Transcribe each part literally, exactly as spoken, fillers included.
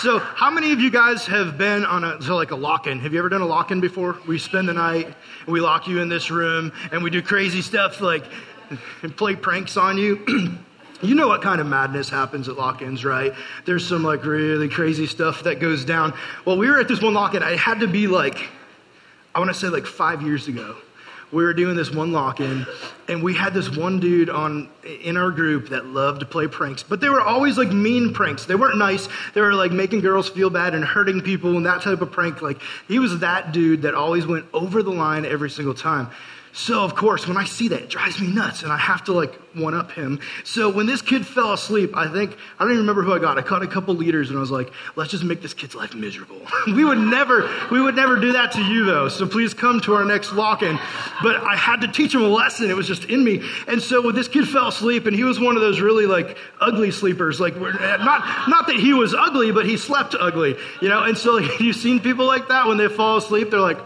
So how many of you guys have been on a, so like a lock-in? Have you ever done a lock-in before? We spend the night and we lock you in this room and we do crazy stuff like and play pranks on you. You know what kind of madness happens at lock-ins, right? There's some like really crazy stuff that goes down. Well, we were at this one lock-in. I had to be like, I want to say like five years ago. We were doing this one lock-in, and we had this one dude on in our group that loved to play pranks, but they were always like mean pranks. They weren't nice. They were like making girls feel bad and hurting people and that type of prank. Like he was that dude that always went over the line every single time. So of course, when I see that, it drives me nuts, and I have to like one up him. So when this kid fell asleep, I think, I don't even remember who I got. I caught a couple leaders, and I was like, let's just make this kid's life miserable. we would never, we would never do that to you though. So please come to our next lock-in. But I had to teach him a lesson. It was just in me. And so when this kid fell asleep, and he was one of those really like ugly sleepers, like we're, not, not that he was ugly, but he slept ugly, you know? And so like, you've seen people like that when they fall asleep, they're like,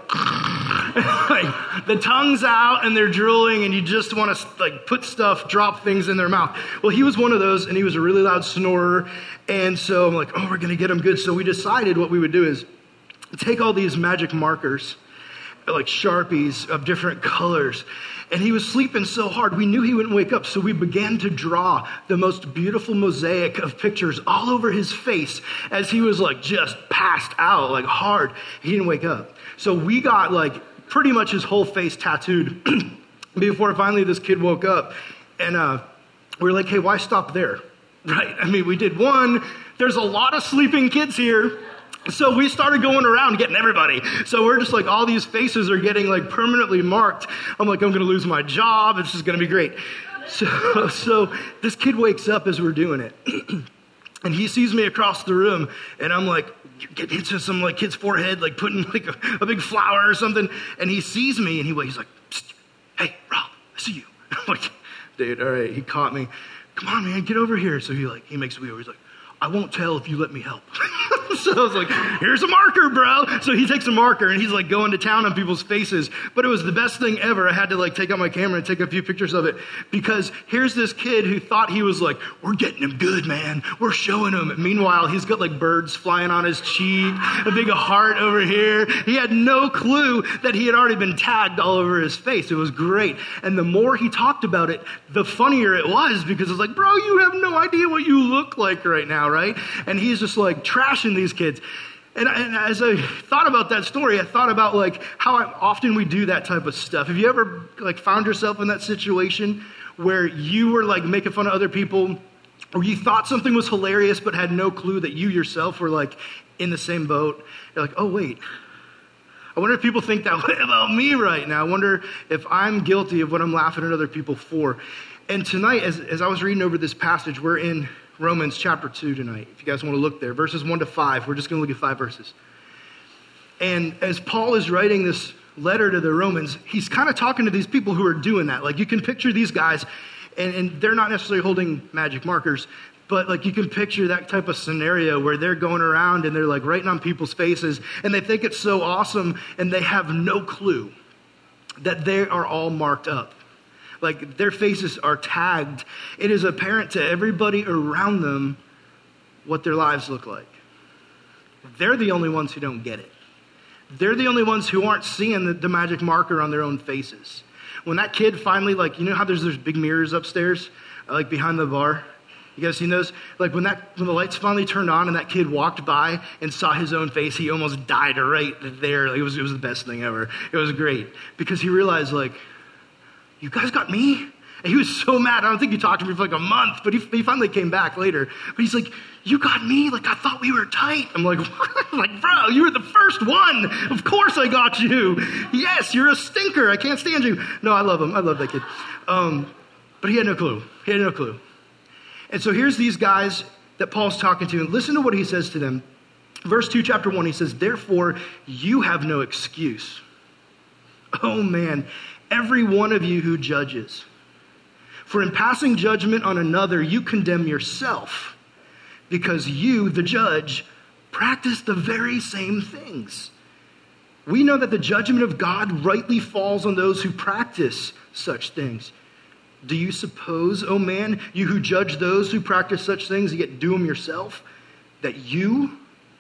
like the tongue's out and they're drooling, and you just want to like put stuff, drop things in their mouth. Well, he was one of those, and he was a really loud snorer. And so I'm like, oh, we're going to get him good. So we decided what we would do is take all these magic markers, like Sharpies of different colors. And he was sleeping so hard, we knew he wouldn't wake up. So we began to draw the most beautiful mosaic of pictures all over his face as he was like just passed out, like hard. He didn't wake up. So we got like pretty much his whole face tattooed before finally this kid woke up. And uh, we were like, hey, why stop there? Right? I mean, we did one. There's a lot of sleeping kids here. So we started going around getting everybody. So we're just like, all these faces are getting like permanently marked. I'm like, I'm going to lose my job. It's just going to be great. So, so this kid wakes up as we're doing it. And he sees me across the room, and I'm like, get into some like kid's forehead, like putting like a, a big flower or something. And he sees me, and he he's like, hey, Rob, I see you. I'm like, dude, all right, he caught me. Come on, man, get over here. So he like, he makes me over. He's like, I won't tell if you let me help. So I was like, here's a marker, bro. So he takes a marker and he's like going to town on people's faces. But it was the best thing ever. I had to like take out my camera and take a few pictures of it, because here's this kid who thought he was like, we're getting him good, man. We're showing him. Meanwhile, he's got like birds flying on his cheek, a big heart over here. He had no clue that he had already been tagged all over his face. It was great. And the more he talked about it, the funnier it was, because it's like, bro, you have no idea what you look like right now, right? And he's just like trashing these kids. And, and as I thought about that story, I thought about like how often we do that type of stuff. Have you ever like found yourself in that situation where you were like making fun of other people, or you thought something was hilarious but had no clue that you yourself were like in the same boat? You're like, oh wait, I wonder if people think that way about me right now. I wonder if I'm guilty of what I'm laughing at other people for. And tonight, as, as I was reading over this passage, we're in Romans chapter two tonight. If you guys want to look there, verses one to five. We're just going to look at five verses. And as Paul is writing this letter to the Romans, he's kind of talking to these people who are doing that. Like you can picture these guys, and, and they're not necessarily holding magic markers, but like you can picture that type of scenario where they're going around and they're like writing on people's faces, and they think it's so awesome, and they have no clue that they are all marked up. Like their faces are tagged. It is apparent to everybody around them what their lives look like. They're the only ones who don't get it. They're the only ones who aren't seeing the, the magic marker on their own faces. When that kid finally, like, you know how there's those big mirrors upstairs, uh, like behind the bar? You guys seen those? Like when that when the lights finally turned on and that kid walked by and saw his own face, he almost died right there. Like, it was it was the best thing ever. It was great because he realized, like, you guys got me? And he was so mad. I don't think he talked to me for like a month, but he, he finally came back later. But he's like, you got me? Like, I thought we were tight. I'm like, what? I'm like, bro, you were the first one. Of course I got you. Yes, you're a stinker. I can't stand you. No, I love him. I love that kid. Um, but he had no clue. He had no clue. And so here's these guys that Paul's talking to, and listen to what he says to them. Verse two, chapter one, he says, therefore, you have no excuse. Oh, man. Every one of you who judges. For in passing judgment on another, you condemn yourself, because you, the judge, practice the very same things. We know that the judgment of God rightly falls on those who practice such things. Do you suppose, oh man, you who judge those who practice such things, yet do them yourself, that you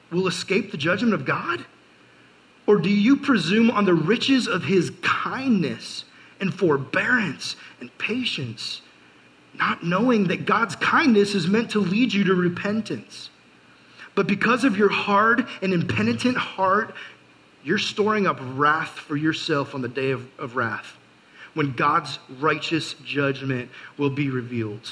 will escape the judgment of God? Or do you presume on the riches of his kindness and forbearance and patience, not knowing that God's kindness is meant to lead you to repentance? But because of your hard and impenitent heart, you're storing up wrath for yourself on the day of, of wrath, when God's righteous judgment will be revealed.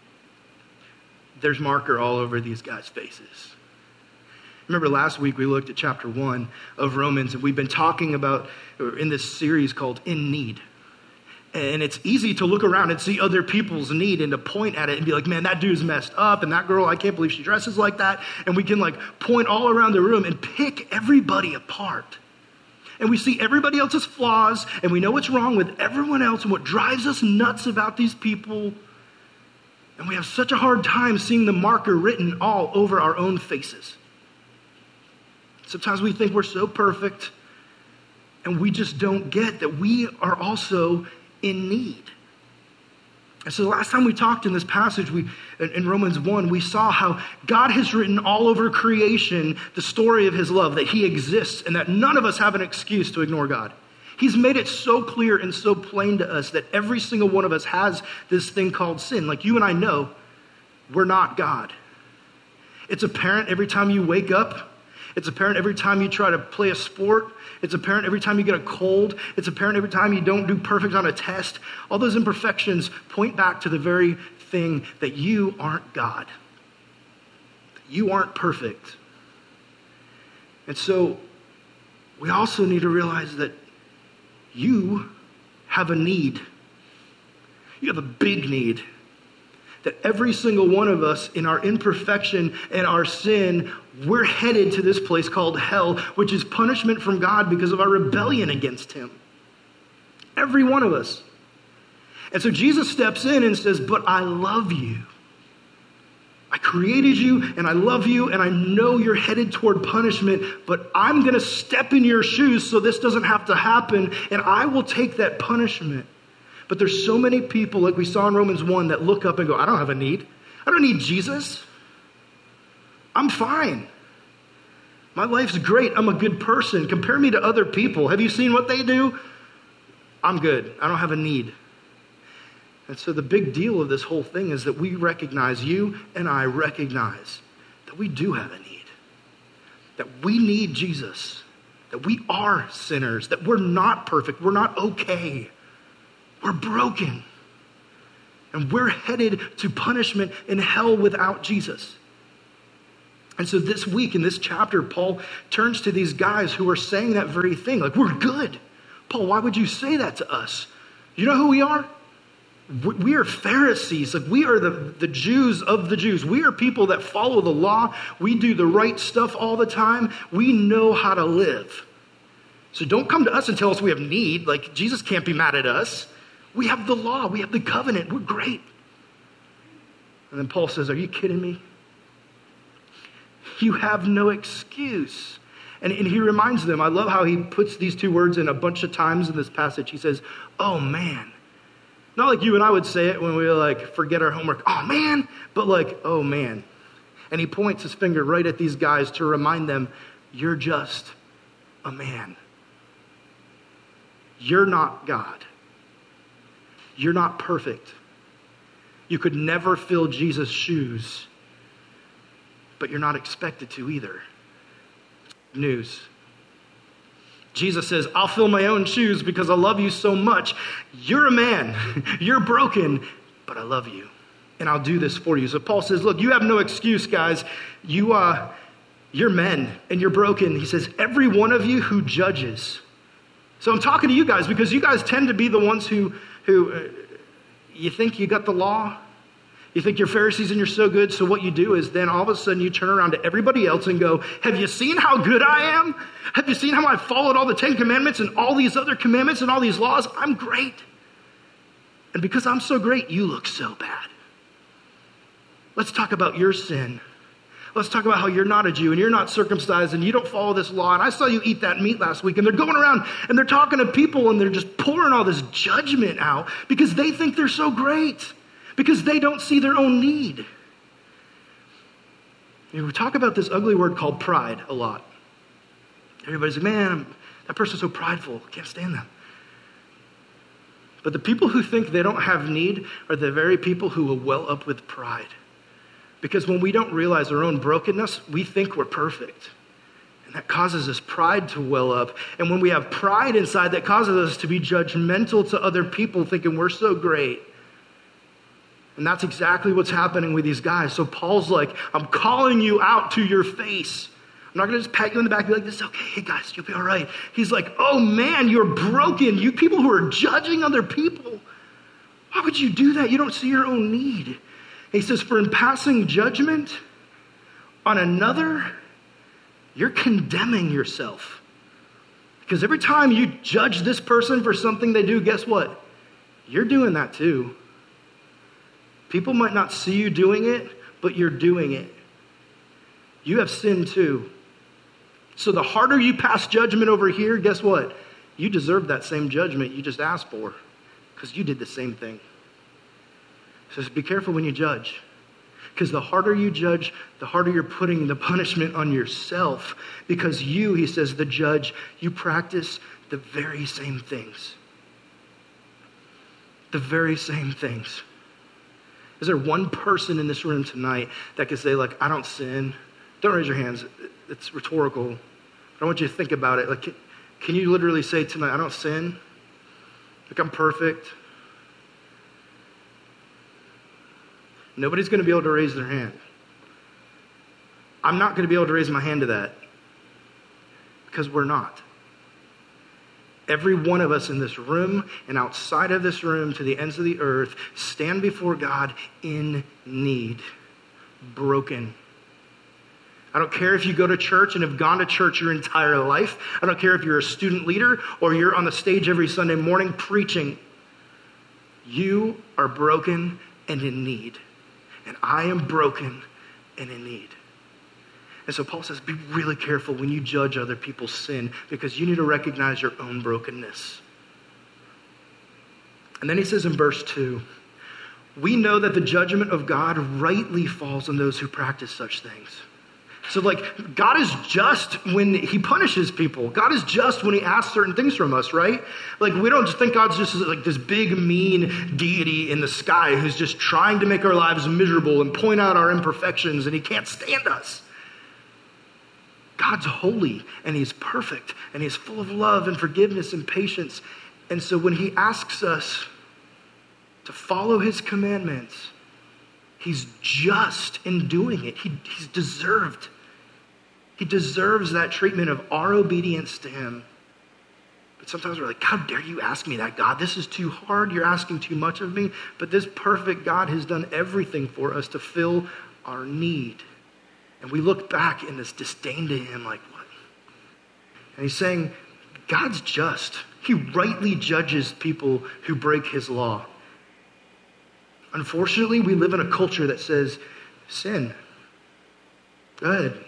There's marker all over these guys' faces. Remember last week we looked at chapter one of Romans, and we've been talking about, in this series called In Need. And it's easy to look around and see other people's need and to point at it and be like, man, that dude's messed up, and that girl, I can't believe she dresses like that. And we can like point all around the room and pick everybody apart. And we see everybody else's flaws, and we know what's wrong with everyone else and what drives us nuts about these people. And we have such a hard time seeing the marker written all over our own faces. Sometimes we think we're so perfect, and we just don't get that we are also in need. And so the last time we talked in this passage, we in Romans one, we saw how God has written all over creation the story of his love, that he exists and that none of us have an excuse to ignore God. He's made it so clear and so plain to us that every single one of us has this thing called sin. Like you and I know, we're not God. It's apparent every time you wake up. It's apparent every time you try to play a sport. It's apparent every time you get a cold. It's apparent every time you don't do perfect on a test. All those imperfections point back to the very thing that you aren't God. You aren't perfect. And so we also need to realize that you have a need. You have a big need. That every single one of us in our imperfection and our sin, we're headed to this place called hell, which is punishment from God because of our rebellion against him. Every one of us. And so Jesus steps in and says, but I love you. I created you and I love you and I know you're headed toward punishment, but I'm going to step in your shoes so this doesn't have to happen, and I will take that punishment. But there's so many people, like we saw in Romans one, that look up and go, I don't have a need. I don't need Jesus. I'm fine. My life's great. I'm a good person. Compare me to other people. Have you seen what they do? I'm good. I don't have a need. And so the big deal of this whole thing is that we recognize, you and I recognize, that we do have a need. That we need Jesus. That we are sinners. That we're not perfect. We're not okay. We're broken. And we're headed to punishment in hell without Jesus. And so this week in this chapter, Paul turns to these guys who are saying that very thing. Like, we're good. Paul, why would you say that to us? You know who we are? We are Pharisees. Like, we are the, the Jews of the Jews. We are people that follow the law. We do the right stuff all the time. We know how to live. So don't come to us and tell us we have need. Like, Jesus can't be mad at us. We have the law. We have the covenant. We're great. And then Paul says, are you kidding me? You have no excuse. And, and he reminds them, I love how he puts these two words in a bunch of times in this passage. He says, oh man. Not like you and I would say it when we like forget our homework. Oh man. But like, oh man. And he points his finger right at these guys to remind them, you're just a man. You're not God. You're not perfect. You could never fill Jesus' shoes, but you're not expected to either. News. Jesus says, I'll fill my own shoes because I love you so much. You're a man. You're broken, but I love you. And I'll do this for you. So Paul says, look, you have no excuse, guys. You, uh, you're men and you're broken. He says, every one of you who judges. So I'm talking to you guys because you guys tend to be the ones who, who uh, you think you got the law. You think you're Pharisees and you're so good. So what you do is then all of a sudden you turn around to everybody else and go, have you seen how good I am? Have you seen how I followed all the Ten Commandments and all these other commandments and all these laws? I'm great. And because I'm so great, you look so bad. Let's talk about your sin. Let's talk about how you're not a Jew and you're not circumcised and you don't follow this law. And I saw you eat that meat last week. And they're going around and they're talking to people and they're just pouring all this judgment out because they think they're so great. Because they don't see their own need. You know, we talk about this ugly word called pride a lot. Everybody's like, man, I'm, that person's so prideful. I can't stand them. But the people who think they don't have need are the very people who will well up with pride. Because when we don't realize our own brokenness, we think we're perfect. And that causes us pride to well up. And when we have pride inside, that causes us to be judgmental to other people, thinking we're so great. And that's exactly what's happening with these guys. So Paul's like, I'm calling you out to your face. I'm not going to just pat you in the back and be like, this is okay, hey guys, you'll be all right. He's like, oh man, you're broken. You people who are judging other people. Why would you do that? You don't see your own need. And he says, for in passing judgment on another, you're condemning yourself. Because every time you judge this person for something they do, guess what? You're doing that too. People might not see you doing it, but you're doing it. You have sinned too. So the harder you pass judgment over here, guess what? You deserve that same judgment you just asked for because you did the same thing. So just be careful when you judge. Because the harder you judge, the harder you're putting the punishment on yourself. Because you, he says, the judge, you practice the very same things. The very same things. Is there one person in this room tonight that can say, like, I don't sin? Don't raise your hands. It's rhetorical. But I want you to think about it. Like, can, can you literally say tonight, I don't sin? Like, I'm perfect? Nobody's going to be able to raise their hand. I'm not going to be able to raise my hand to that because we're not. Every one of us in this room and outside of this room to the ends of the earth stand before God in need, broken. I don't care if you go to church and have gone to church your entire life. I don't care if you're a student leader or you're on the stage every Sunday morning preaching. You are broken and in need. And I am broken and in need. And so Paul says, be really careful when you judge other people's sin because you need to recognize your own brokenness. And then he says in verse two, we know that the judgment of God rightly falls on those who practice such things. So like, God is just when he punishes people. God is just when he asks certain things from us, right? Like, we don't just think God's just like this big, mean deity in the sky who's just trying to make our lives miserable and point out our imperfections and he can't stand us. God's holy and he's perfect and he's full of love and forgiveness and patience. And so when he asks us to follow his commandments, he's just in doing it. He, he's deserved. He deserves that treatment of our obedience to him. But sometimes we're like, how dare you ask me that, God? This is too hard. You're asking too much of me. But this perfect God has done everything for us to fill our need. And we look back in this disdain to him like, what? And he's saying, God's just. He rightly judges people who break his law. Unfortunately, we live in a culture that says, sin. Go ahead.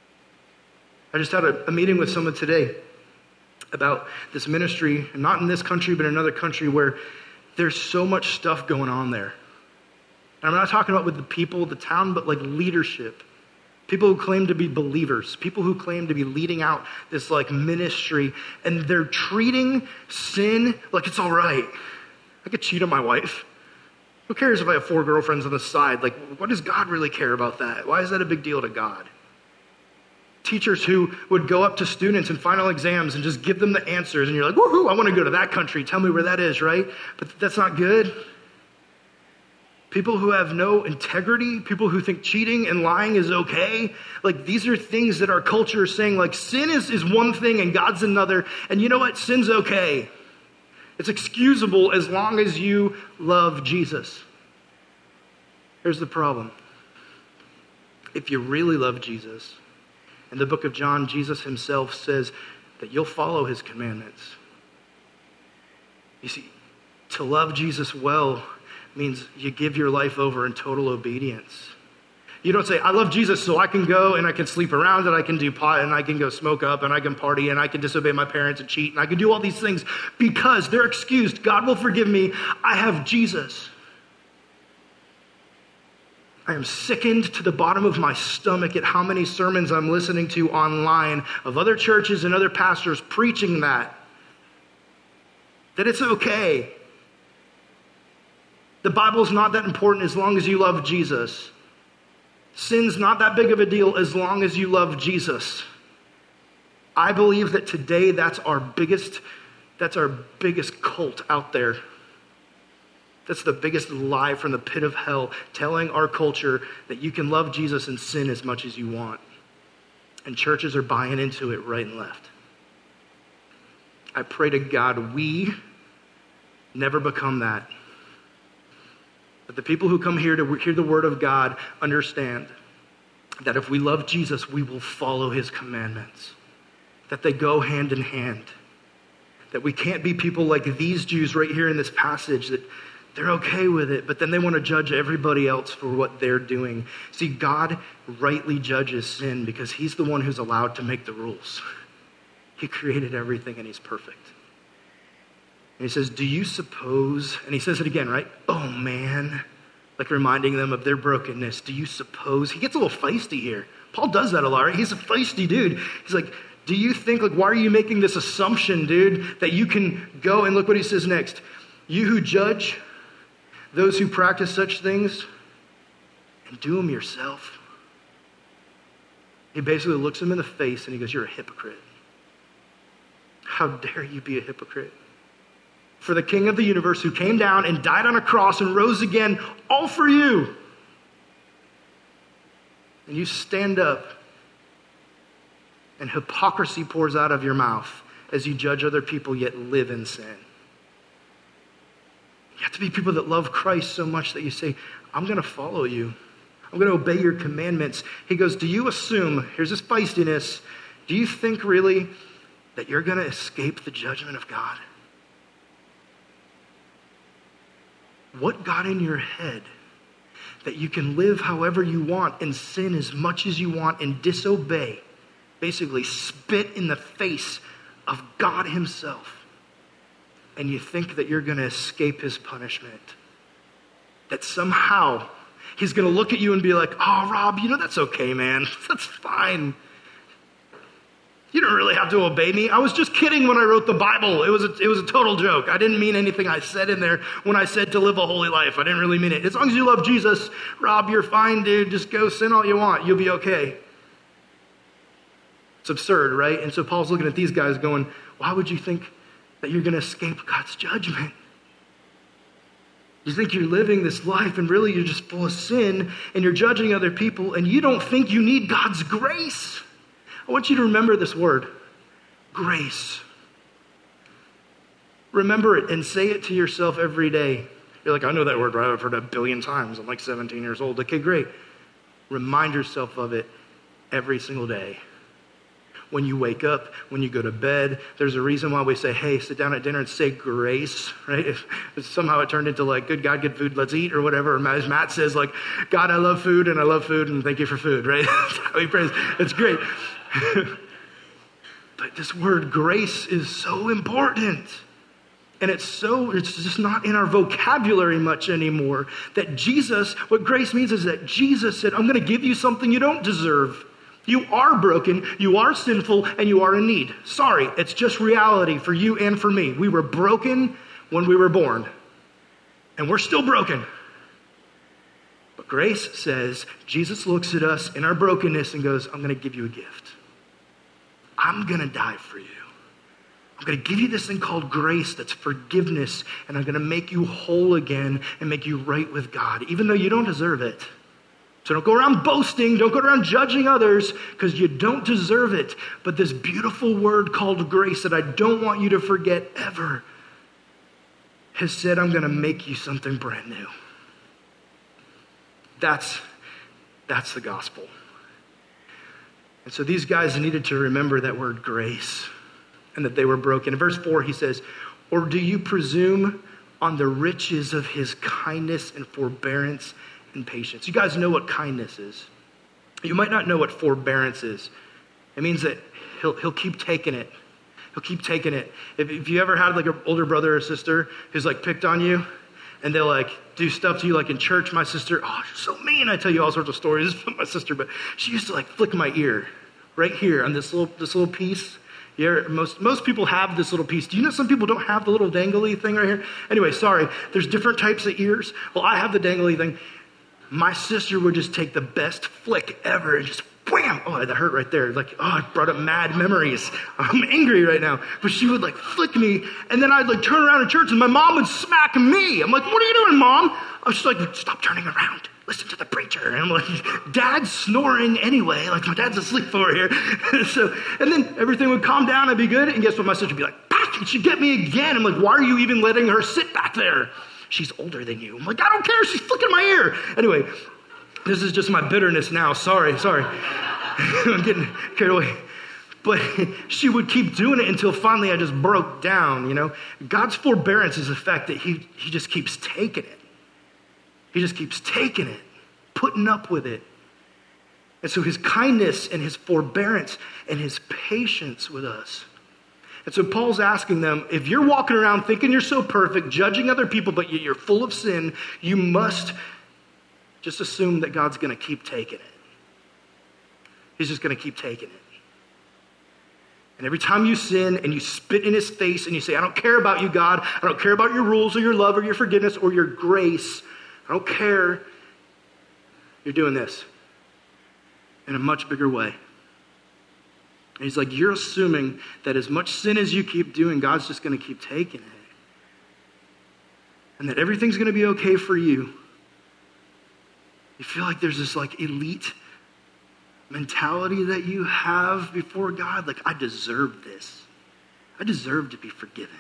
I just had a, a meeting with someone today about this ministry, not in this country, but in another country where there's so much stuff going on there. And I'm not talking about with the people of the town, but like leadership. People who claim to be believers, people who claim to be leading out this like ministry, and they're treating sin like it's all right. I could cheat on my wife. Who cares if I have four girlfriends on the side? Like, what does God really care about that? Why is that a big deal to God? Teachers who would go up to students in final exams and just give them the answers, and you're like, woohoo, I want to go to that country. Tell me where that is, right? But that's not good. People who have no integrity, people who think cheating and lying is okay. Like, these are things that our culture is saying, like, sin is, is one thing and God's another. And you know what? Sin's okay. It's excusable as long as you love Jesus. Here's the problem. If you really love Jesus, in the book of John, Jesus himself says that you'll follow his commandments. You see, to love Jesus well means you give your life over in total obedience. You don't say, I love Jesus so I can go and I can sleep around and I can do pot and I can go smoke up and I can party and I can disobey my parents and cheat and I can do all these things because they're excused. God will forgive me. I have Jesus. I am sickened to the bottom of my stomach at how many sermons I'm listening to online of other churches and other pastors preaching that. That it's okay. The Bible's not that important as long as you love Jesus. Sin's not that big of a deal as long as you love Jesus. I believe that today that's our biggest, that's our biggest cult out there. That's the biggest lie from the pit of hell, telling our culture that you can love Jesus and sin as much as you want. And churches are buying into it right and left. I pray to God we never become that. But the people who come here to hear the word of God understand that if we love Jesus, we will follow his commandments. That they go hand in hand. That we can't be people like these Jews right here in this passage that they're okay with it, but then they want to judge everybody else for what they're doing. See, God rightly judges sin because he's the one who's allowed to make the rules. He created everything and he's perfect. And he says, do you suppose, and he says it again, right? Oh man, like reminding them of their brokenness. Do you suppose, he gets a little feisty here. Paul does that a lot, right? He's a feisty dude. He's like, do you think, like, why are you making this assumption, dude, that you can go, and look what he says next. You who judge those who practice such things and do them yourself. He basically looks him in the face and he goes, you're a hypocrite. How dare you be a hypocrite? For the King of the universe who came down and died on a cross and rose again, all for you. And you stand up and hypocrisy pours out of your mouth as you judge other people yet live in sin. You have to be people that love Christ so much that you say, I'm going to follow you. I'm going to obey your commandments. He goes, do you assume, here's this feistiness, do you think really that you're going to escape the judgment of God? What got in your head that you can live however you want and sin as much as you want and disobey, basically spit in the face of God himself? And you think that you're going to escape his punishment. That somehow he's going to look at you and be like, oh, Rob, you know, that's okay, man. That's fine. You don't really have to obey me. I was just kidding when I wrote the Bible. It was a, it was a total joke. I didn't mean anything I said in there when I said to live a holy life. I didn't really mean it. As long as you love Jesus, Rob, you're fine, dude. Just go sin all you want. You'll be okay. It's absurd, right? And so Paul's looking at these guys going, why would you think that you're going to escape God's judgment? You think you're living this life and really you're just full of sin and you're judging other people and you don't think you need God's grace. I want you to remember this word, grace. Remember it and say it to yourself every day. You're like, I know that word, right? I've heard it a billion times. I'm like seventeen years old. Okay, great. Remind yourself of it every single day. When you wake up, when you go to bed, there's a reason why we say, hey, sit down at dinner and say grace, right? If, if somehow it turned into like, good God, good food, let's eat, or whatever. Or as Matt says, like, God, I love food, and I love food, and thank you for food, right? That's how he prays. It's great. But this word grace is so important. And it's so, it's just not in our vocabulary much anymore. That Jesus, what grace means is that Jesus said, I'm going to give you something you don't deserve. You are broken, you are sinful, and you are in need. Sorry, it's just reality for you and for me. We were broken when we were born, and we're still broken. But grace says, Jesus looks at us in our brokenness and goes, I'm going to give you a gift. I'm going to die for you. I'm going to give you this thing called grace that's forgiveness, and I'm going to make you whole again and make you right with God, even though you don't deserve it. So don't go around boasting, don't go around judging others, because you don't deserve it. But this beautiful word called grace that I don't want you to forget ever has said, I'm going to make you something brand new. That's, that's the gospel. And so these guys needed to remember that word grace and that they were broken. In verse four, he says, or do you presume on the riches of his kindness and forbearance and patience? You guys know what kindness is. You might not know what forbearance is. It means that he'll he'll keep taking it. He'll keep taking it. If, if you ever had like an older brother or sister who's like picked on you, and they'll like do stuff to you like in church. My sister, oh, she's so mean. I tell you all sorts of stories about my sister, but she used to like flick my ear right here on this little this little piece. Yeah, most most people have this little piece. Do you know some people don't have the little dangly thing right here? Anyway, sorry. There's different types of ears. Well, I have the dangly thing. My sister would just take the best flick ever and just wham! Oh, that hurt right there. Like, oh, it brought up mad memories. I'm angry right now. But she would like flick me, and then I'd like turn around in church, and my mom would smack me. I'm like, what are you doing, Mom? I was just like, stop turning around. Listen to the preacher. And I'm like, Dad's snoring anyway. Like, my dad's asleep over here. so, and then everything would calm down. I'd be good. And guess what? My sister would be like, back. And she'd get me again. I'm like, why are you even letting her sit back there? She's older than you. I'm like, I don't care. She's flicking my ear. Anyway, this is just my bitterness now. Sorry, sorry. I'm getting carried away. But she would keep doing it until finally I just broke down, you know. God's forbearance is the fact that he, he just keeps taking it. He just keeps taking it, putting up with it. And so his kindness and his forbearance and his patience with us. And so Paul's asking them, if you're walking around thinking you're so perfect, judging other people, but yet you're full of sin, you must just assume that God's going to keep taking it. He's just going to keep taking it. And every time you sin and you spit in his face and you say, I don't care about you, God. I don't care about your rules or your love or your forgiveness or your grace. I don't care. You're doing this in a much bigger way. And he's like, you're assuming that as much sin as you keep doing, God's just going to keep taking it. And that everything's going to be okay for you. You feel like there's this like elite mentality that you have before God. Like, I deserve this. I deserve to be forgiven.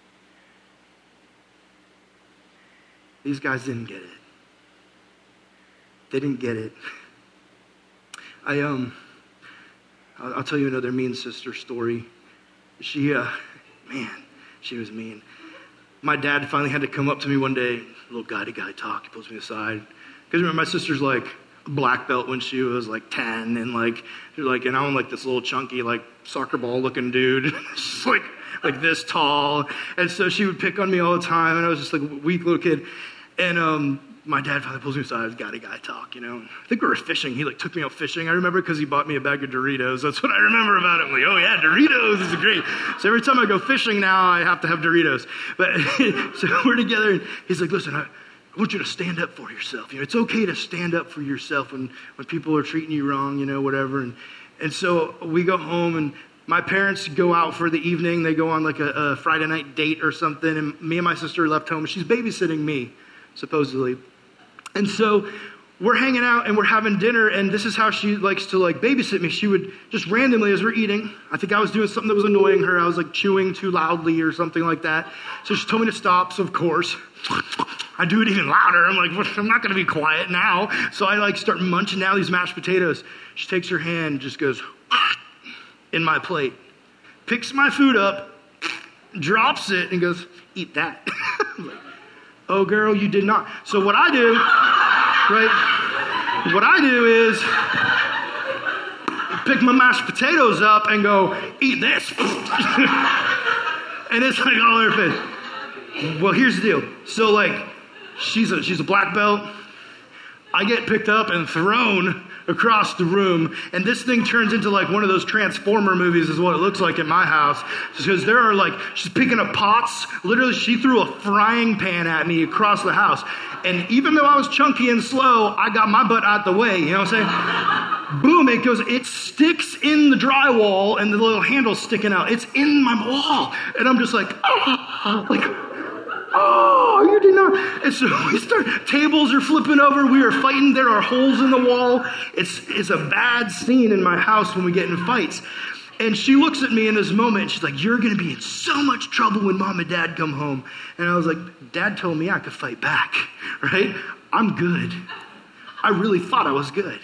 These guys didn't get it. They didn't get it. I, um, I'll, I'll tell you another mean sister story. She, uh, man, she was mean. My dad finally had to come up to me one day, little guy-to-guy talk. He pulls me aside. Because remember, my sister's like a black belt when she was like ten, and like, like, and I'm like this little chunky, like soccer ball looking dude. Just like, like this tall. And so she would pick on me all the time, and I was just like a weak little kid. And um, my dad finally pulls me aside, guy to guy talk, you know. I think we were fishing. He like took me out fishing. I remember because he bought me a bag of Doritos. That's what I remember about it. I'm like, oh yeah, Doritos is great. So every time I go fishing now, I have to have Doritos. But so we're together, and he's like, listen, I, I want you to stand up for yourself. You know, it's okay to stand up for yourself when, when people are treating you wrong, you know, whatever. And and so we go home, and my parents go out for the evening. They go on like a, a Friday night date or something. And me and my sister are left home. She's babysitting me, supposedly. And so we're hanging out and we're having dinner, and this is how she likes to like babysit me. She would just randomly, as we're eating, I think I was doing something that was annoying her. I was like chewing too loudly or something like that. So she told me to stop. So of course, I do it even louder. I'm like, I'm not going to be quiet now. So I like start munching down these mashed potatoes. She takes her hand and just goes in my plate, picks my food up, drops it, and goes, eat that. I'm like, oh, girl, you did not. So what I do, right, what I do is pick my mashed potatoes up and go, eat this. And it's like all over her face. Well, here's the deal. So, like, she's a, she's a black belt. I get picked up and thrown across the room, and this thing turns into like one of those Transformer movies is what it looks like at my house, because there are like, she's picking up pots. Literally, she threw a frying pan at me across the house, and even though I was chunky and slow, I got my butt out the way, you know what I'm saying? Boom, it goes, it sticks in the drywall, and the little handle's sticking out. It's in my wall, and I'm just like, oh, like, oh, you did not. And so we start, tables are flipping over. We are fighting. There are holes in the wall. It's, it's a bad scene in my house when we get in fights. And she looks at me in this moment, and she's like, you're going to be in so much trouble when mom and dad come home. And I was like, Dad told me I could fight back, right? I'm good. I really thought I was good.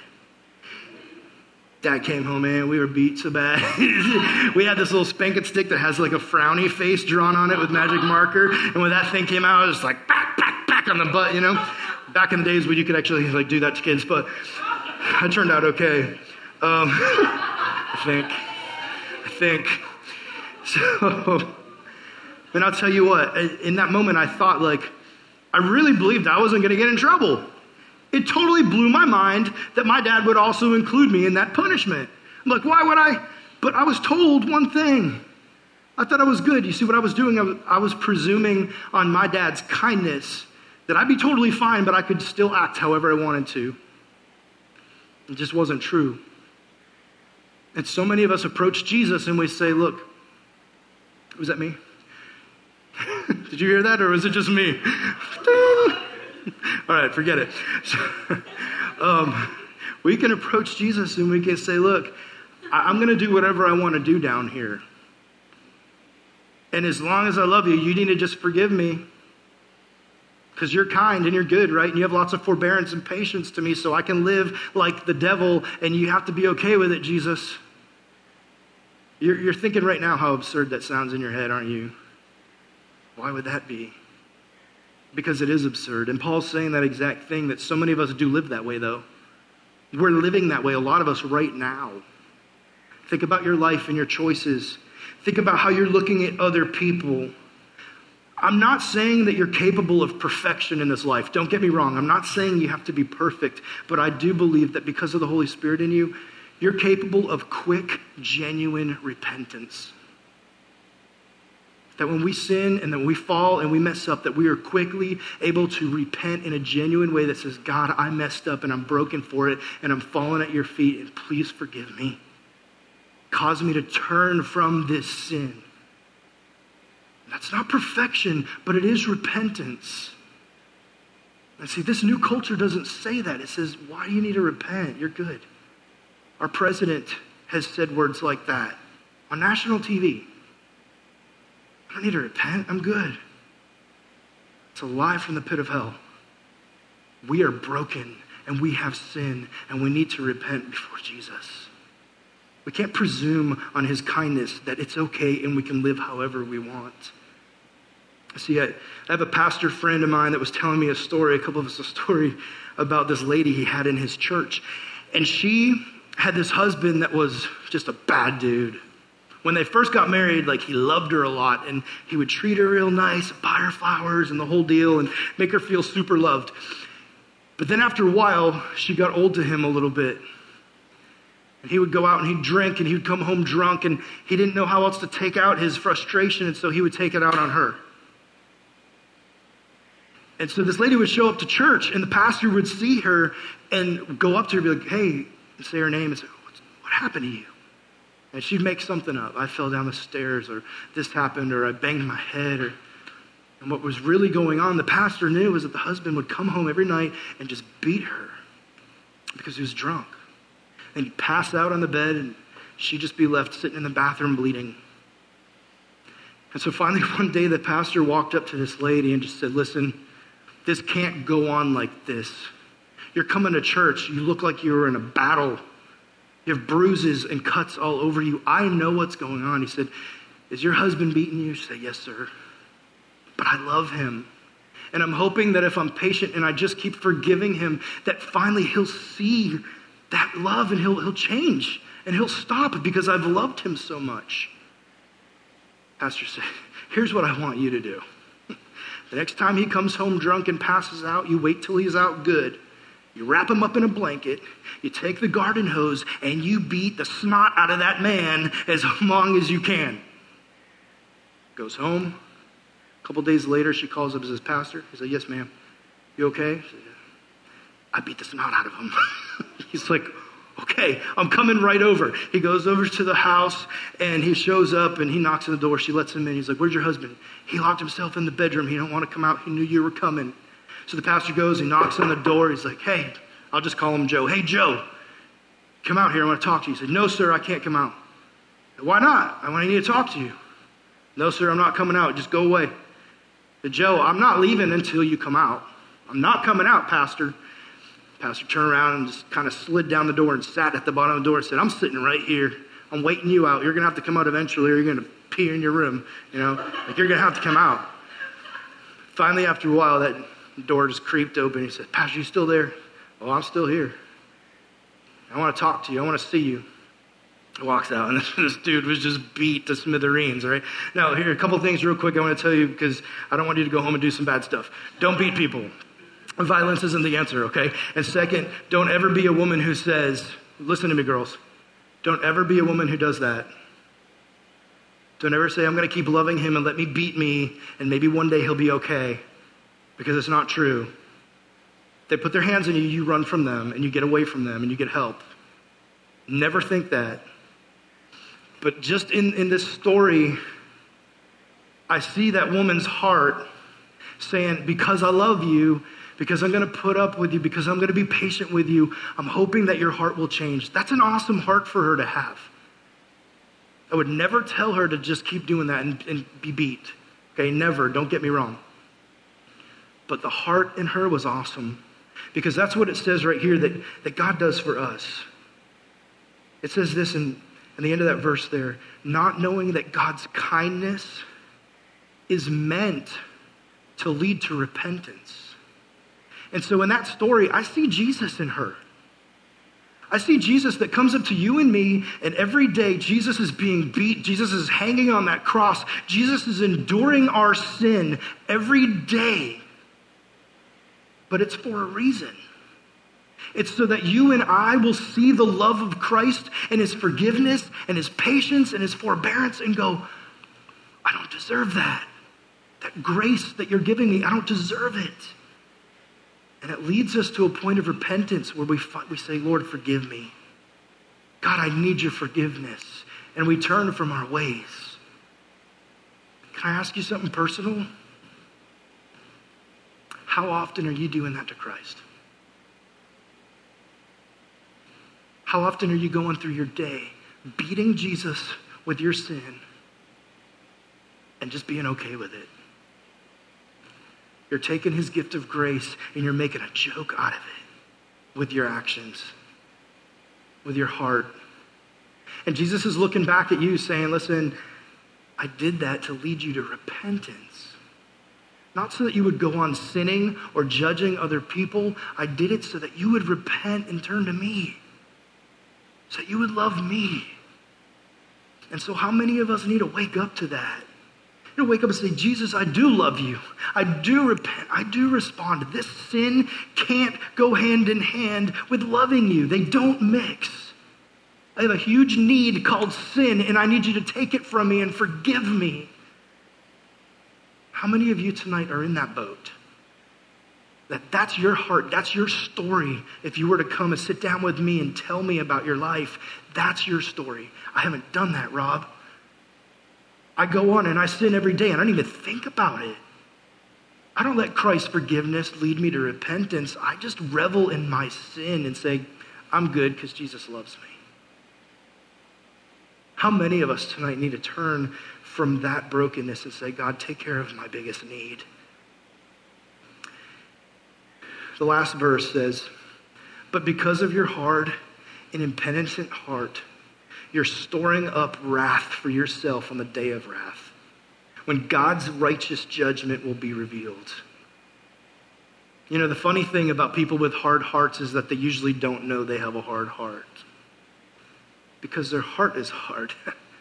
Dad came home, man, we were beat so bad. We had this little spanking stick that has like a frowny face drawn on it with magic marker. And when that thing came out, it was like, back, back, back on the butt, you know? Back in the days when you could actually like do that to kids, but I turned out okay. Um, I think, I think. So, and I'll tell you what, in that moment I thought like, I really believed I wasn't going to get in trouble. It totally blew my mind that my dad would also include me in that punishment. I'm like, why would I? But I was told one thing. I thought I was good. You see what I was doing? I was, I was presuming on my dad's kindness that I'd be totally fine, but I could still act however I wanted to. It just wasn't true. And so many of us approach Jesus and we say, look, was that me? Did you hear that, or was it just me? All right, forget it. um, we can approach Jesus and we can say, look, I- I'm going to do whatever I want to do down here. And as long as I love you, you need to just forgive me. Because you're kind and you're good, right? And you have lots of forbearance and patience to me, so I can live like the devil, and you have to be okay with it, Jesus. You're, you're thinking right now how absurd that sounds in your head, aren't you? Why would that be? Because it is absurd. And Paul's saying that exact thing, that so many of us do live that way, though. We're living that way, a lot of us right now. Think about your life and your choices. Think about how you're looking at other people. I'm not saying that you're capable of perfection in this life. Don't get me wrong. I'm not saying you have to be perfect, but I do believe that because of the Holy Spirit in you, you're capable of quick, genuine repentance. That when we sin and then we fall and we mess up, that we are quickly able to repent in a genuine way that says, God, I messed up and I'm broken for it and I'm falling at your feet and please forgive me. Cause me to turn from this sin. That's not perfection, but it is repentance. And see, this new culture doesn't say that. It says, why do you need to repent? You're good. Our president has said words like that on national T V. I don't need to repent. I'm good. It's a lie from the pit of hell. We are broken and we have sin and we need to repent before Jesus. We can't presume on his kindness that it's okay and we can live however we want. See, I, I have a pastor friend of mine that was telling me a story, a couple of us a story about this lady he had in his church. And she had this husband that was just a bad dude. When they first got married, like he loved her a lot and he would treat her real nice, buy her flowers and the whole deal and make her feel super loved. But then after a while, she got old to him a little bit. And he would go out and he'd drink and he would come home drunk and he didn't know how else to take out his frustration, and so he would take it out on her. And so this lady would show up to church and the pastor would see her and go up to her and be like, hey, and say her name and say, what, what happened to you? And she'd make something up. I fell down the stairs, or this happened, or I banged my head. Or... And what was really going on, the pastor knew, was that the husband would come home every night and just beat her because he was drunk. And he'd pass out on the bed and she'd just be left sitting in the bathroom bleeding. And so finally one day the pastor walked up to this lady and just said, listen, this can't go on like this. You're coming to church. You look like you were in a battle. You have bruises and cuts all over you. I know what's going on. He said, is your husband beating you? She said, yes, sir. But I love him. And I'm hoping that if I'm patient and I just keep forgiving him, that finally he'll see that love and he'll, he'll change and he'll stop because I've loved him so much. Pastor said, here's what I want you to do. The next time he comes home drunk and passes out, you wait till he's out good. You wrap him up in a blanket, you take the garden hose, and you beat the snot out of that man as long as you can. Goes home. A couple days later, she calls up as his pastor. He said, yes, ma'am. You okay? She said, I beat the snot out of him. He's like, okay, I'm coming right over. He goes over to the house, and he shows up, and he knocks on the door. She lets him in. He's like, where's your husband? He locked himself in the bedroom. He didn't want to come out. He knew you were coming. So the pastor goes, he knocks on the door. He's like, hey, I'll just call him Joe. Hey, Joe, come out here. I want to talk to you. He said, no, sir, I can't come out. Said, why not? I want to need to talk to you. No, sir, I'm not coming out. Just go away. Said, Joe, I'm not leaving until you come out. I'm not coming out, pastor. Pastor turned around and just kind of slid down the door and sat at the bottom of the door and said, I'm sitting right here. I'm waiting you out. You're going to have to come out eventually or you're going to pee in your room. You know, like you're going to have to come out. Finally, after a while, that door just creaked open. He said, Pastor, you still there? Oh, I'm still here. I want to talk to you. I want to see you. Walks out, and this dude was just beat to smithereens, right? Now, here are a couple things real quick I want to tell you because I don't want you to go home and do some bad stuff. Don't beat people. Violence isn't the answer, okay? And second, don't ever be a woman who says, listen to me, girls, don't ever be a woman who does that. Don't ever say, I'm going to keep loving him and let me beat me, and maybe one day he'll be okay, because it's not true. They put their hands on you, you run from them, and you get away from them, and you get help. Never think that. But just in, in this story, I see that woman's heart saying, because I love you, because I'm going to put up with you, because I'm going to be patient with you, I'm hoping that your heart will change. That's an awesome heart for her to have. I would never tell her to just keep doing that and, and be beat. Okay, never. Don't get me wrong. But the heart in her was awesome, because that's what it says right here that, that God does for us. It says this in, in the end of that verse there, not knowing that God's kindness is meant to lead to repentance. And so in that story, I see Jesus in her. I see Jesus that comes up to you and me, and every day Jesus is being beat. Jesus is hanging on that cross. Jesus is enduring our sin every day. But it's for a reason. It's so that you and I will see the love of Christ and his forgiveness and his patience and his forbearance and go, I don't deserve that. That grace that you're giving me, I don't deserve it. And it leads us to a point of repentance where we find, we say, Lord, forgive me. God, I need your forgiveness. And we turn from our ways. Can I ask you something personal? How often are you doing that to Christ? How often are you going through your day beating Jesus with your sin and just being okay with it? You're taking his gift of grace and you're making a joke out of it with your actions, with your heart. And Jesus is looking back at you saying, listen, I did that to lead you to repentance. Not so that you would go on sinning or judging other people. I did it so that you would repent and turn to me. So that you would love me. And so how many of us need to wake up to that? You know, wake up and say, Jesus, I do love you. I do repent. I do respond. This sin can't go hand in hand with loving you. They don't mix. I have a huge need called sin, and I need you to take it from me and forgive me. How many of you tonight are in that boat? That that's your heart, that's your story. If you were to come and sit down with me and tell me about your life, that's your story. I haven't done that, Rob. I go on and I sin every day and I don't even think about it. I don't let Christ's forgiveness lead me to repentance. I just revel in my sin and say, I'm good because Jesus loves me. How many of us tonight need to turn from that brokenness and say, God, take care of my biggest need? The last verse says, but because of your hard and impenitent heart, you're storing up wrath for yourself on the day of wrath, when God's righteous judgment will be revealed. You know, the funny thing about people with hard hearts is that they usually don't know they have a hard heart, because their heart is hard.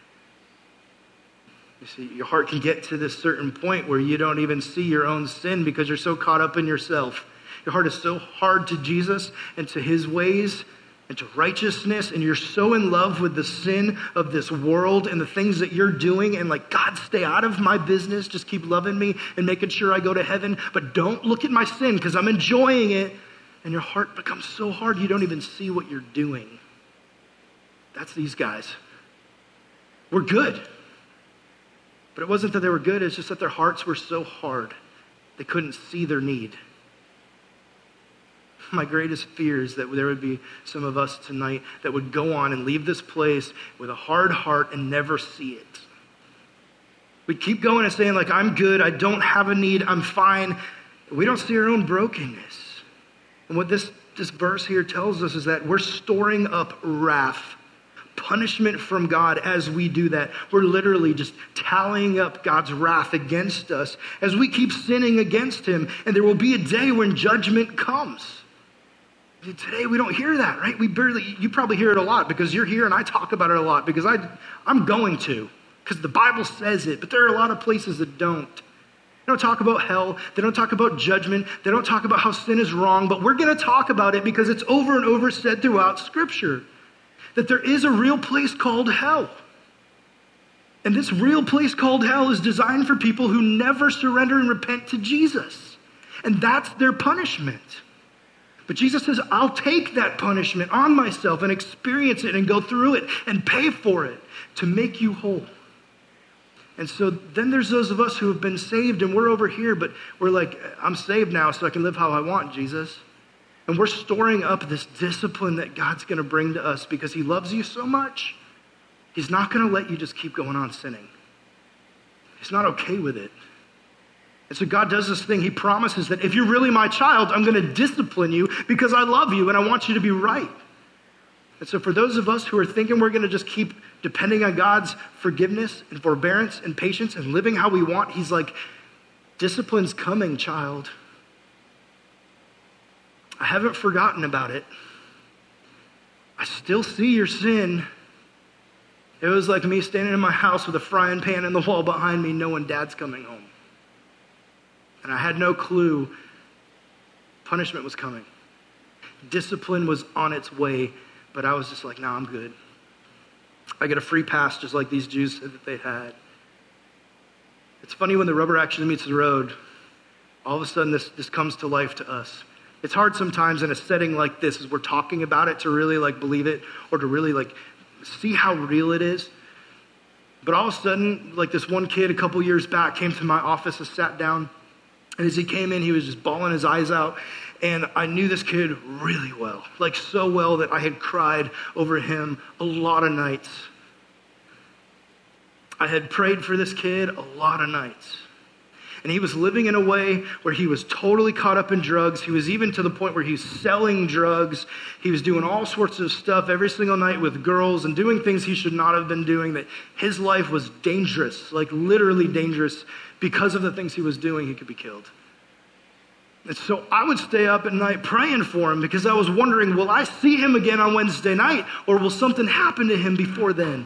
You see, your heart can get to this certain point where you don't even see your own sin because you're so caught up in yourself. Your heart is so hard to Jesus and to his ways and to righteousness, and you're so in love with the sin of this world and the things that you're doing, and like, God, stay out of my business. Just keep loving me and making sure I go to heaven, but don't look at my sin because I'm enjoying it. And your heart becomes so hard you don't even see what you're doing. That's these guys. We're good. But it wasn't that they were good, it's just that their hearts were so hard they couldn't see their need. My greatest fear is that there would be some of us tonight that would go on and leave this place with a hard heart and never see it. We keep going and saying, like, I'm good, I don't have a need, I'm fine. We don't see our own brokenness. And what this, this verse here tells us is that we're storing up wrath, punishment from God as we do that. We're literally just tallying up God's wrath against us as we keep sinning against him. And there will be a day when judgment comes. Today we don't hear that, right? We barely, you probably hear it a lot because you're here and I talk about it a lot because I, I'm going to, because the Bible says it, but there are a lot of places that don't. They don't talk about hell. They don't talk about judgment. They don't talk about how sin is wrong, but we're going to talk about it because it's over and over said throughout Scripture that there is a real place called hell. And this real place called hell is designed for people who never surrender and repent to Jesus. And that's their punishment. But Jesus says, I'll take that punishment on myself and experience it and go through it and pay for it to make you whole. And so then there's those of us who have been saved and we're over here, but we're like, I'm saved now so I can live how I want, Jesus. And we're storing up this discipline that God's going to bring to us because he loves you so much. He's not going to let you just keep going on sinning. He's not okay with it. And so God does this thing. He promises that if you're really my child, I'm going to discipline you because I love you and I want you to be right. And so for those of us who are thinking we're going to just keep depending on God's forgiveness and forbearance and patience and living how we want, he's like, discipline's coming, child. I haven't forgotten about it. I still see your sin. It was like me standing in my house with a frying pan in the wall behind me knowing Dad's coming home. And I had no clue punishment was coming. Discipline was on its way, but I was just like, nah, I'm good. I get a free pass just like these Jews said that they had. It's funny when the rubber actually meets the road, all of a sudden this, this comes to life to us. It's hard sometimes in a setting like this as we're talking about it to really like believe it or to really like see how real it is. But all of a sudden, like this one kid a couple years back came to my office and sat down. And as he came in, he was just bawling his eyes out. And I knew this kid really well, like so well that I had cried over him a lot of nights. I had prayed for this kid a lot of nights. And he was living in a way where he was totally caught up in drugs. He was even to the point where he was selling drugs. He was doing all sorts of stuff every single night with girls and doing things he should not have been doing. That his life was dangerous, like literally dangerous. Because of the things he was doing, he could be killed. And so I would stay up at night praying for him because I was wondering, will I see him again on Wednesday night or will something happen to him before then?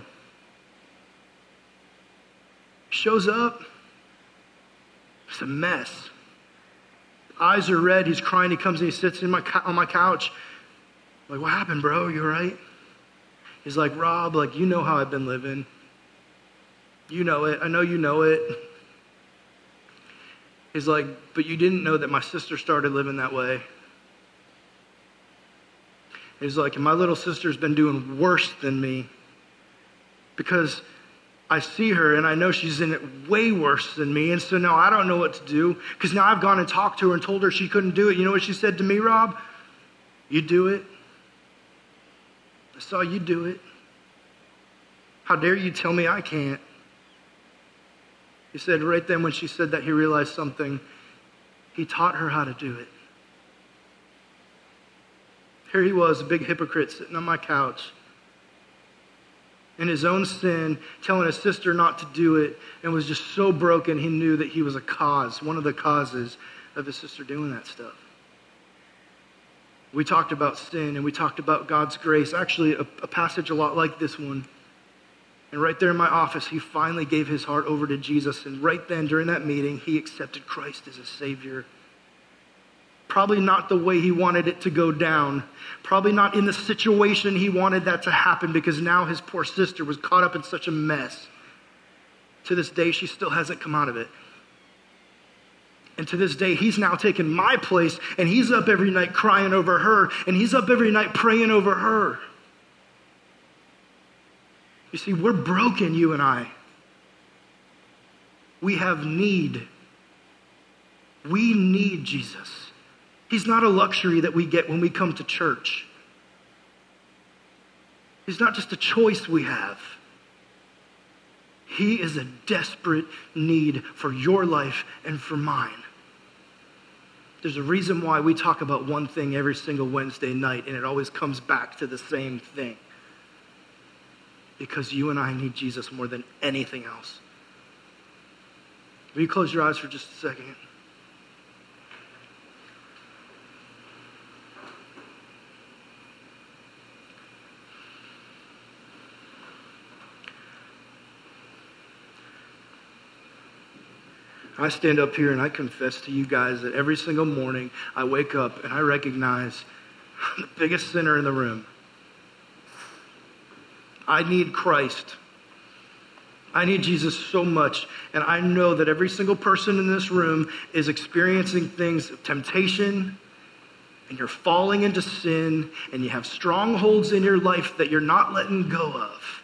Shows up. It's a mess. Eyes are red. He's crying. He comes and he sits in my on my couch. I'm like, what happened, bro? You all right? He's like, Rob, like, you know how I've been living. You know it. I know you know it. He's like, but you didn't know that my sister started living that way. He's like, and my little sister's been doing worse than me because I see her and I know she's in it way worse than me. And so now I don't know what to do because now I've gone and talked to her and told her she couldn't do it. You know what she said to me, Rob? You do it. I saw you do it. How dare you tell me I can't? He said right then when she said that, he realized something. He taught her how to do it. Here he was, a big hypocrite, sitting on my couch in his own sin, telling his sister not to do it, and was just so broken he knew that he was a cause, one of the causes of his sister doing that stuff. We talked about sin, and we talked about God's grace, actually a, a passage a lot like this one. And right there in my office, he finally gave his heart over to Jesus. And right then, during that meeting, he accepted Christ as a Savior. Probably not the way he wanted it to go down. Probably not in the situation he wanted that to happen because now his poor sister was caught up in such a mess. To this day, she still hasn't come out of it. And to this day, he's now taken my place and he's up every night crying over her and he's up every night praying over her. You see, we're broken, you and I. We have need. We need Jesus. He's not a luxury that we get when we come to church. He's not just a choice we have. He is a desperate need for your life and for mine. There's a reason why we talk about one thing every single Wednesday night, and it always comes back to the same thing. Because you and I need Jesus more than anything else. Will you close your eyes for just a second? I stand up here and I confess to you guys that every single morning I wake up and I recognize I'm the biggest sinner in the room. I need Christ. I need Jesus so much. And I know that every single person in this room is experiencing things, temptation, and you're falling into sin, and you have strongholds in your life that you're not letting go of.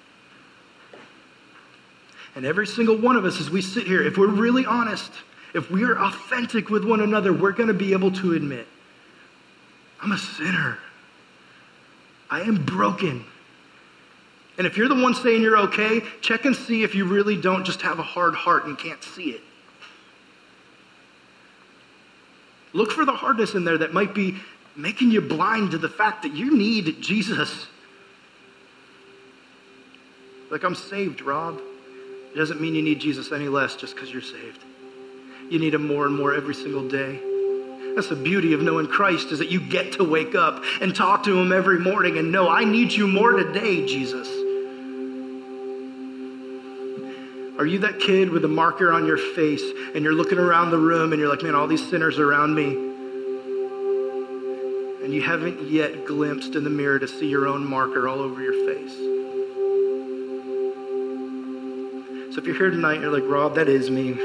And every single one of us, as we sit here, if we're really honest, if we are authentic with one another, we're going to be able to admit, I'm a sinner. I am broken. And if you're the one saying you're okay, check and see if you really don't just have a hard heart and can't see it. Look for the hardness in there that might be making you blind to the fact that you need Jesus. Like, I'm saved, Rob. It doesn't mean you need Jesus any less just because you're saved. You need him more and more every single day. That's the beauty of knowing Christ, is that you get to wake up and talk to him every morning and know, I need you more today, Jesus. Are you that kid with a marker on your face and you're looking around the room and you're like, man, all these sinners around me, and you haven't yet glimpsed in the mirror to see your own marker all over your face? So if you're here tonight and you're like, Rob, that is me.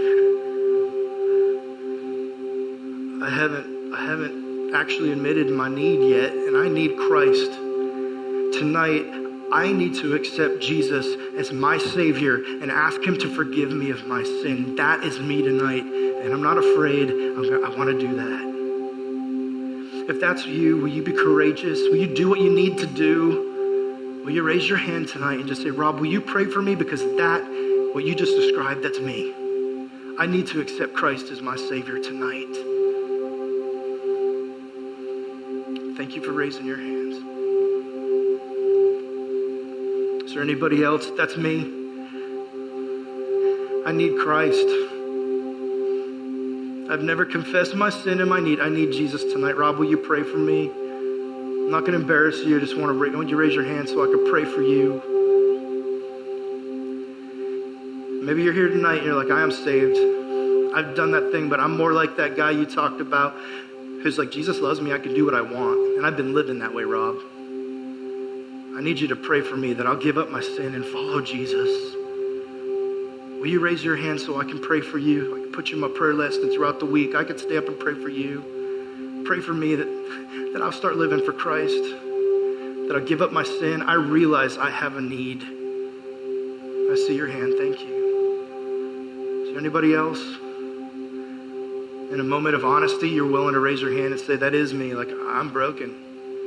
I haven't, I haven't actually admitted my need yet, and I need Christ. Tonight, I need to accept Jesus as my Savior and ask him to forgive me of my sin. That is me tonight, and I'm not afraid. I'm gonna, I want to do that. If that's you, will you be courageous? Will you do what you need to do? Will you raise your hand tonight and just say, Rob, will you pray for me? Because that, what you just described, that's me. I need to accept Christ as my Savior tonight. Thank you for raising your hands. Is there anybody else? That's me. I need Christ. I've never confessed my sin and my need. I need Jesus tonight. Rob, will you pray for me? I'm not going to embarrass you. I just want to, want you to raise your hand so I can pray for you. Maybe you're here tonight and you're like, I am saved. I've done that thing, but I'm more like that guy you talked about who's like, Jesus loves me. I can do what I want. And I've been living that way, Rob. I need you to pray for me that I'll give up my sin and follow Jesus. Will you raise your hand so I can pray for you? I can put you in my prayer list, and throughout the week I can stay up and pray for you. Pray for me that, that I'll start living for Christ, that I'll give up my sin. I realize I have a need. I see your hand. Thank you. Is there anybody else? In a moment of honesty, you're willing to raise your hand and say, that is me. Like, I'm broken.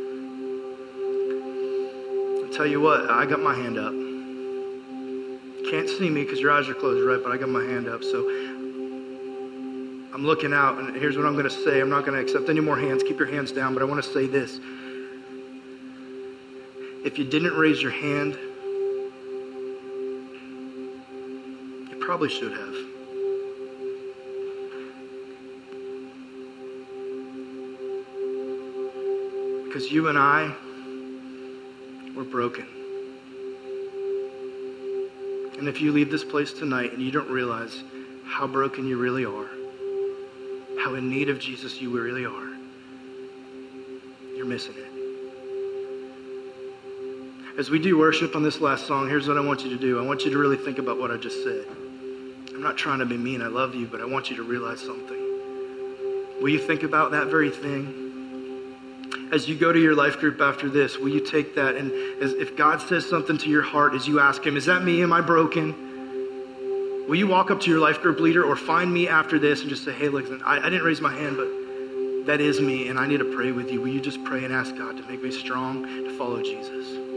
Tell you what, I got my hand up. Can't see me because your eyes are closed, right? But I got my hand up. So I'm looking out, and here's what I'm going to say. I'm not going to accept any more hands. Keep your hands down, but I want to say this. If you didn't raise your hand, you probably should have. Because you and I, we're broken. And if you leave this place tonight and you don't realize how broken you really are, how in need of Jesus you really are, you're missing it. As we do worship on this last song, here's what I want you to do. I want you to really think about what I just said. I'm not trying to be mean. I love you, but I want you to realize something. Will you think about that very thing? As you go to your life group after this, will you take that, and as if God says something to your heart as you ask him, is that me? Am I broken? Will you walk up to your life group leader or find me after this and just say, hey, listen, I, I didn't raise my hand, but that is me, and I need to pray with you. Will you just pray and ask God to make me strong to follow Jesus?